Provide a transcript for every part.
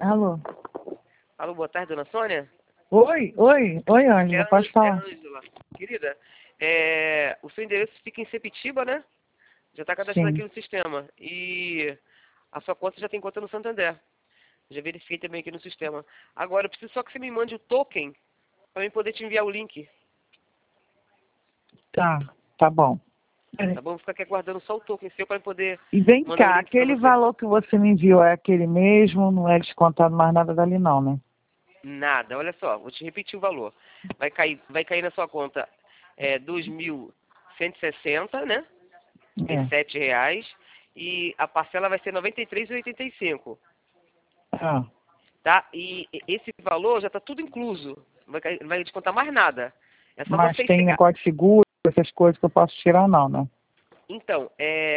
Alô? Alô, boa tarde, dona Sônia. Oi, Ângela, pode falar. Ângela. Querida, o seu endereço fica em Sepitiba, né? Já está cadastrado Sim. aqui no sistema. E a sua conta já tem conta no Santander. Já verifiquei também aqui no sistema. Agora, eu preciso só que você me mande o token para eu poder te enviar o link. Tá bom. Tá bom? Vou ficar aqui aguardando só o token seu para poder E vem mandar o cá, link para aquele você. valor que você me enviou é aquele mesmo, não é descontado mais nada dali não, né? Nada, olha só, vou te repetir o valor. Vai cair na sua conta 2.160, né? É. R$7. E a parcela vai ser R$ 93,85. Ah, Tá? E esse valor já está tudo incluso. Não vai descontar mais nada. É só mas você tem chegar. negócio de seguro, essas coisas que eu posso tirar não, né? Então,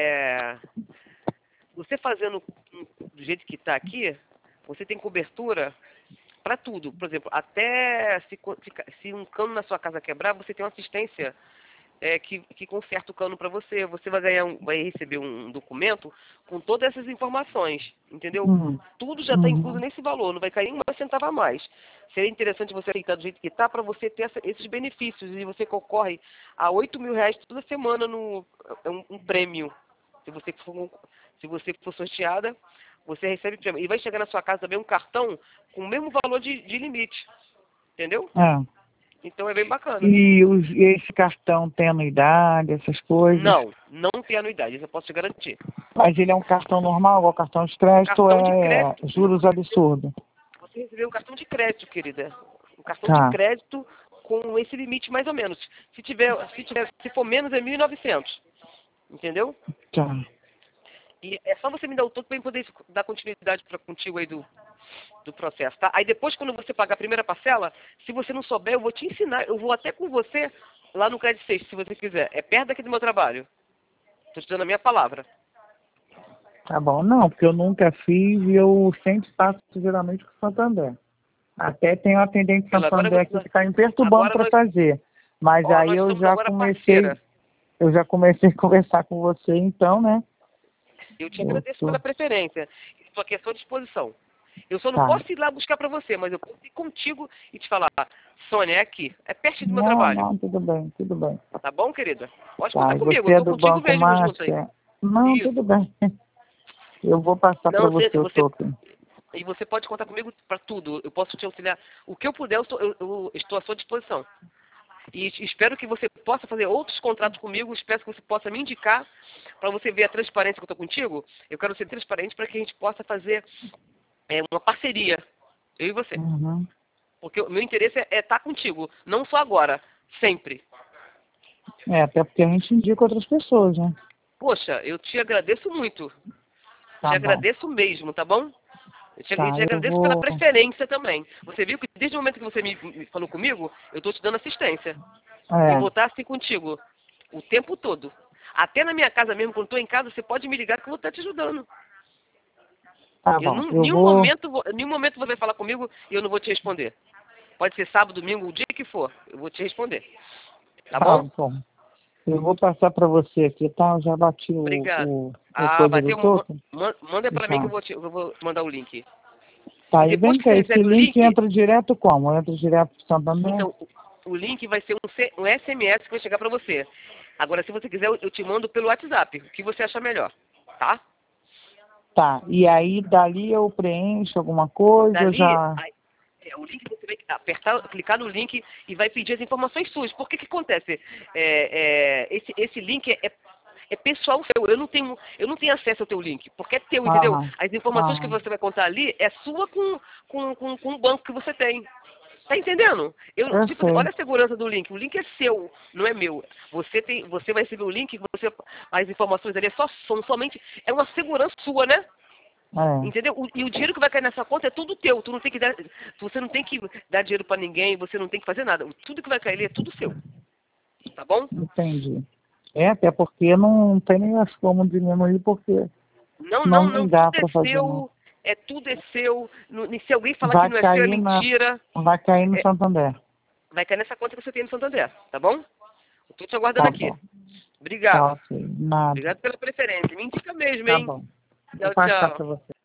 você fazendo do jeito que está aqui, você tem cobertura para tudo. Por exemplo, até se um cano na sua casa quebrar, você tem uma assistência que conserta o cano para você. Você vai receber um documento com todas essas informações, entendeu? Tudo já está incluso nesse valor, não vai cair uma centava a mais. Seria interessante você aceitar do jeito que está para você ter esses benefícios. E você concorre a R$8.000 toda semana no um prêmio. Se você for sorteada, você recebe prêmio. E vai chegar na sua casa também um cartão com o mesmo valor de limite. Entendeu? É. Então é bem bacana. E esse cartão tem anuidade, essas coisas? Não tem anuidade, isso eu posso te garantir. Mas ele é um cartão normal, igual cartão de crédito, ou Cartão de é crédito. juros absurdos? Você recebeu um cartão de crédito, querida. Um cartão de Tá. crédito com esse limite mais ou menos. Se for menos é 1.900. Entendeu? Tá. E é só você me dar o toque para eu poder dar continuidade contigo aí do processo, tá? Aí depois, quando você pagar a primeira parcela, se você não souber, eu vou te ensinar. Eu vou até com você lá no Credit Safe, se você quiser. É perto daqui do meu trabalho. Estou te dando a minha palavra. Tá bom. Não, porque eu nunca fiz e eu sempre faço geralmente com o Santander. Até tem um atendente Agora, Santander aqui que está me perturbando agora para fazer. Mas aí nós somos agora parceira. eu já comecei a conversar com você, então, né? Eu te agradeço pela preferência. Estou aqui à sua disposição. Eu só não Tá. posso ir lá buscar para você, mas eu posso ir contigo e te falar, Sônia, é aqui. É perto do meu trabalho. Não, tudo bem, tudo bem. Tá bom, querida? Pode Tá, contar e comigo. Eu você é estou do contigo Banco mesmo junto aí. Master? Não, Isso. tudo bem. Eu vou passar para Não, você o token. e você pode contar comigo para tudo. Eu posso te auxiliar. O que eu puder, eu estou à sua disposição. E espero que você possa fazer outros contratos comigo. Espero que você possa me indicar para você ver a transparência que eu estou contigo. Eu quero ser transparente para que a gente possa fazer uma parceria, eu e você. Uhum. Porque o meu interesse é estar contigo, não só agora, sempre. Até porque a gente indica outras pessoas, né? Poxa, eu te agradeço muito. Tá Te bom. agradeço mesmo, tá bom? Eu te Tá, eu agradeço pela vou... preferência também. Você viu que desde o momento que você me falou comigo, eu estou te dando assistência. E vou estar assim contigo o tempo todo. Até na minha casa mesmo, quando estou em casa, você pode me ligar que eu vou estar te ajudando. Tá Eu, bom. em Eu nenhum vou... momento você vai falar comigo e eu não vou te responder. Pode ser sábado, domingo, o dia que for, eu vou te responder. Tá Tá bom? bom. Eu vou passar para você aqui, tá? Eu já bati Obrigado. o Ah, coisa vai do ter token. manda para mim que Tá. eu vou mandar o link. Tá, E e depois vem que cá, você esse recebe o link link, entra direto como? Entra direto pro Santander? então o link vai ser um SMS que vai chegar para você. Agora, se você quiser, eu te mando pelo WhatsApp, o que você achar melhor, tá? Tá, e aí dali eu preencho alguma coisa, eu Dali, já... o link você vai clicar no link e vai pedir as informações suas. Por que acontece? Esse link é pessoal seu. Eu não tenho acesso ao teu link, porque é teu, entendeu? Aham, As informações que aham. você vai contar ali é sua com o banco que você tem. Tá entendendo? Eu Tipo, sei. olha a segurança do link. O link é seu, não é meu. Você vai receber o link, as informações ali são somente. É uma segurança sua, né? É, Entendeu? E o dinheiro que vai cair nessa conta é tudo teu. Você não tem que dar dinheiro pra ninguém, você não tem que fazer nada. Tudo que vai cair ali é tudo seu. Tá bom? entendi. Até porque não tem nem as como diminuir, porque senão Não, nem tudo dá é para fazer nada. seu. Tudo é seu. Se alguém falar que não é seu, é mentira. Vai cair no É, Santander. vai cair nessa conta que você tem no Santander. Tá bom? Eu tô te aguardando Tá aqui. bom. Tá Obrigado. ok. Nada. Obrigado pela preferência. Me indica mesmo, Tá hein? bom. Vou Tchau, passar tchau. para você.